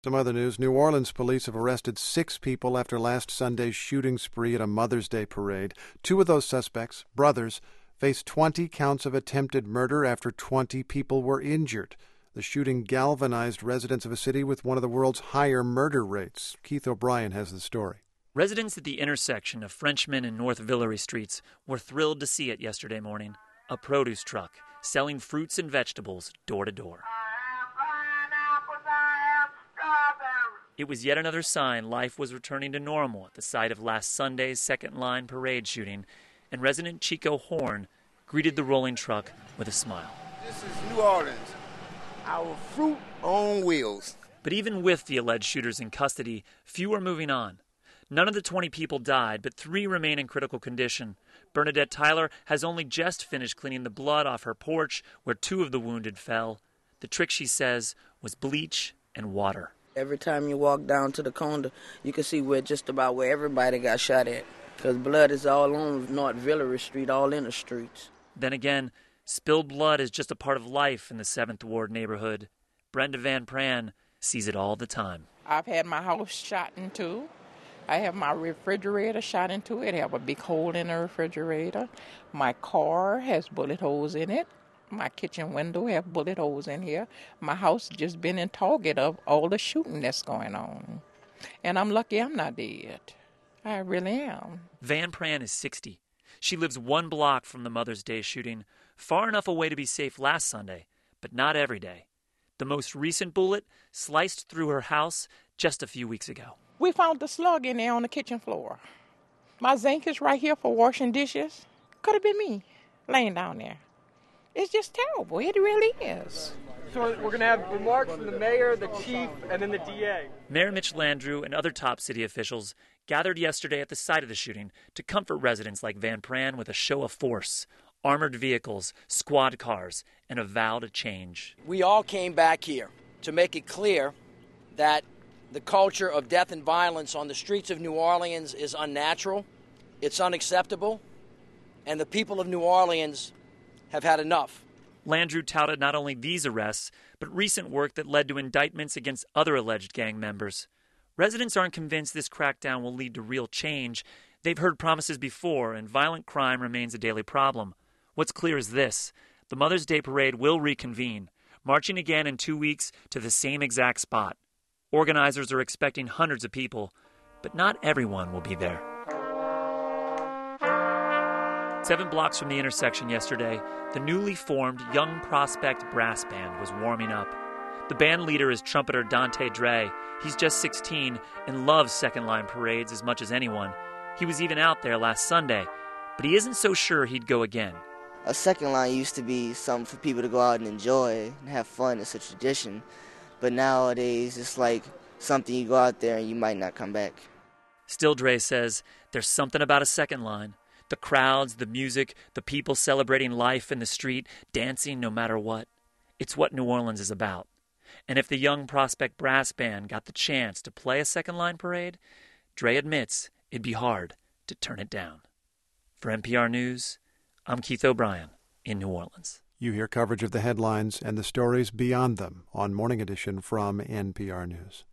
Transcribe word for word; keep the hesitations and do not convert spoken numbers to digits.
Some other news. New Orleans police have arrested six people after last Sunday's shooting spree at a Mother's Day parade. Two of those suspects, brothers, face twenty counts of attempted murder after twenty people were injured. The shooting galvanized residents of a city with one of the world's higher murder rates. Keith O'Brien has the story. Residents at the intersection of Frenchman and North Villeray Streets were thrilled to see it yesterday morning. A produce truck selling fruits and vegetables door to door. It was yet another sign life was returning to normal at the site of last Sunday's Second Line parade shooting, and resident Chico Horn greeted the rolling truck with a smile. This is New Orleans, our fruit on wheels. But even with the alleged shooters in custody, few are moving on. None of the twenty people died, but three remain in critical condition. Bernadette Tyler has only just finished cleaning the blood off her porch where two of the wounded fell. The trick, she says, was bleach and water. Every time you walk down to the corner, you can see where just about where everybody got shot at, because blood is all on North Villeray Street, all in the streets. Then again, spilled blood is just a part of life in the seventh Ward neighborhood. Brenda Van Pran sees it all the time. I've had my house shot into. I have my refrigerator shot into it. I have a big hole in the refrigerator. My car has bullet holes in it. My kitchen window have bullet holes in here. My house just been in target of all the shooting that's going on. And I'm lucky I'm not dead. I really am. Van Pran is sixty. She lives one block from the Mother's Day shooting, far enough away to be safe last Sunday, but not every day. The most recent bullet sliced through her house just a few weeks ago. We found the slug in there on the kitchen floor. My zinc is right here for washing dishes. Could have been me laying down there. It's just terrible. It really is. So we're going to have remarks from the mayor, the chief, and then the D A. Mayor Mitch Landrieu and other top city officials gathered yesterday at the site of the shooting to comfort residents like Van Pran with a show of force, armored vehicles, squad cars, and a vow to change. We all came back here to make it clear that the culture of death and violence on the streets of New Orleans is unnatural, it's unacceptable, and the people of New Orleans have had enough. Landrieu touted not only these arrests, but recent work that led to indictments against other alleged gang members. Residents aren't convinced this crackdown will lead to real change. They've heard promises before, and violent crime remains a daily problem. What's clear is this: the Mother's Day parade will reconvene, marching again in two weeks to the same exact spot. Organizers are expecting hundreds of people, but not everyone will be there. Seven blocks from the intersection yesterday, the newly formed Young Prospect Brass Band was warming up. The band leader is trumpeter Dante Dre. He's just sixteen and loves Second Line parades as much as anyone. He was even out there last Sunday, but he isn't so sure he'd go again. A Second Line used to be something for people to go out and enjoy and have fun. It's a tradition. But nowadays, it's like something you go out there and you might not come back. Still, Dre says there's something about a Second Line. The crowds, the music, the people celebrating life in the street, dancing no matter what. It's what New Orleans is about. And if the Young Prospect Brass Band got the chance to play a Second Line parade, Dre admits it'd be hard to turn it down. For N P R News, I'm Keith O'Brien in New Orleans. You hear coverage of the headlines and the stories beyond them on Morning Edition from N P R News.